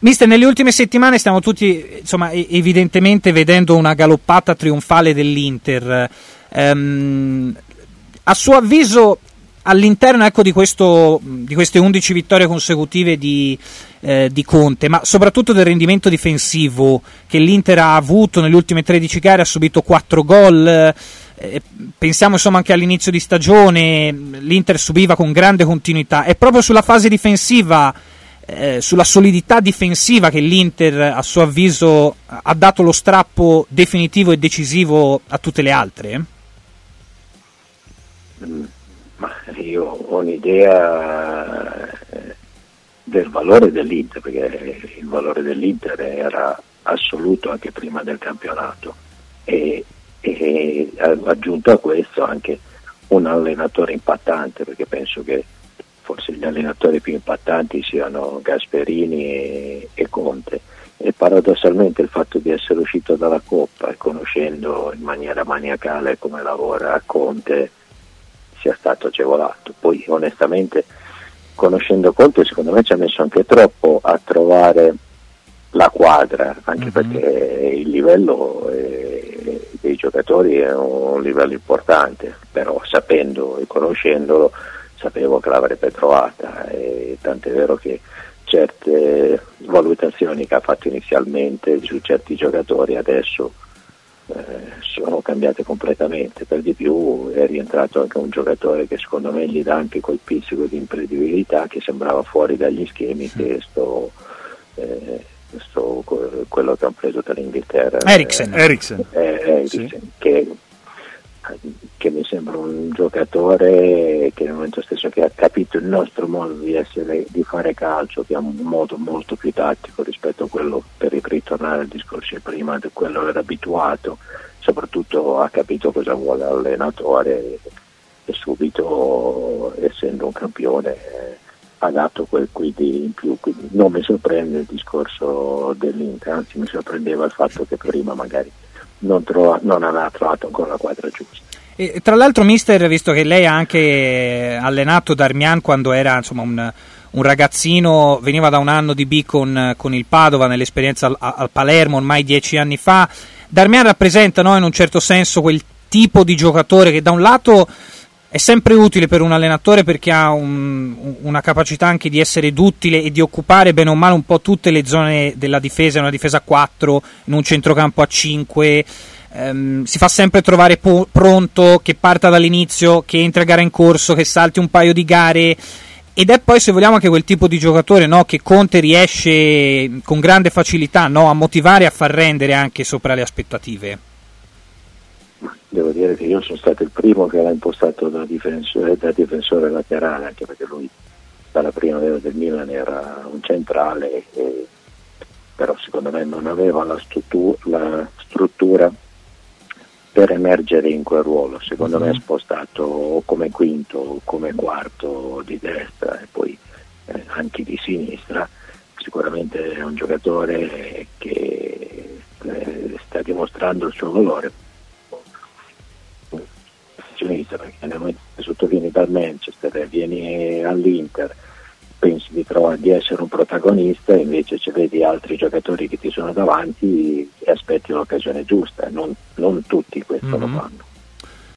Mister, nelle ultime settimane stiamo tutti, insomma, evidentemente vedendo una galoppata trionfale dell'Inter. A suo avviso, all'interno, ecco, di queste 11 vittorie consecutive di Conte, ma soprattutto del rendimento difensivo che l'Inter ha avuto nelle ultime 13 gare, ha subito 4 gol. Pensiamo insomma anche all'inizio di stagione l'Inter subiva con grande continuità. È proprio sulla fase difensiva, sulla solidità difensiva, che l'Inter, a suo avviso, ha dato lo strappo definitivo e decisivo a tutte le altre? Ma io ho un'idea del valore dell'Inter, perché il valore dell'Inter era assoluto anche prima del campionato, e aggiunto a questo anche un allenatore impattante, perché penso che forse gli allenatori più impattanti siano Gasperini e Conte, e paradossalmente il fatto di essere uscito dalla Coppa e conoscendo in maniera maniacale come lavora Conte sia stato agevolato. Poi onestamente, conoscendo Conte, secondo me ci ha messo anche troppo a trovare la quadra, anche perché il livello dei giocatori è un livello importante, però sapendo e conoscendolo sapevo che l'avrebbe trovata, e tant'è vero che certe valutazioni che ha fatto inizialmente su certi giocatori adesso sono cambiate completamente. Per di più è rientrato anche un giocatore che secondo me gli dà anche quel pizzico di imprevedibilità che sembrava fuori dagli schemi, che quello che hanno preso dall'Inghilterra, Eriksen. Sì. Che mi sembra un giocatore che nel momento stesso che ha capito il nostro modo di fare calcio, che ha un modo molto più tattico rispetto a quello, per ritornare al discorso prima, di quello che era abituato, soprattutto ha capito cosa vuole l'allenatore, e subito, essendo un campione, ha dato quel quid in più. Quindi non mi sorprende il discorso dell'Inter, anzi mi sorprendeva il fatto che prima magari non aveva trovato ancora la quadra giusta. E, tra l'altro, mister, visto che lei ha anche allenato Darmian quando era insomma un ragazzino, veniva da un anno di B con il Padova nell'esperienza al Palermo ormai 10 anni fa, Darmian rappresenta, no, in un certo senso quel tipo di giocatore che da un lato è sempre utile per un allenatore perché ha una capacità anche di essere duttile e di occupare bene o male un po' tutte le zone della difesa, in una difesa a 4, in un centrocampo a 5, si fa sempre trovare pronto, che parta dall'inizio, che entra a gara in corso, che salti un paio di gare, ed è poi, se vogliamo, anche quel tipo di giocatore, no, che Conte riesce con grande facilità, no, a motivare e a far rendere anche sopra le aspettative. Devo dire che io sono stato il primo che l'ha impostato da difensore laterale, anche perché lui dalla primavera del Milan era un centrale, però secondo me non aveva la struttura per emergere in quel ruolo. Secondo me è spostato o come quinto o come quarto di destra e poi anche di sinistra. Sicuramente è un giocatore che sta dimostrando il suo valore, perché nel momento che sottovieni dal Manchester e vieni all'Inter pensi di essere un protagonista, e invece ci vedi altri giocatori che ti sono davanti e aspetti l'occasione giusta. Non tutti questo lo fanno.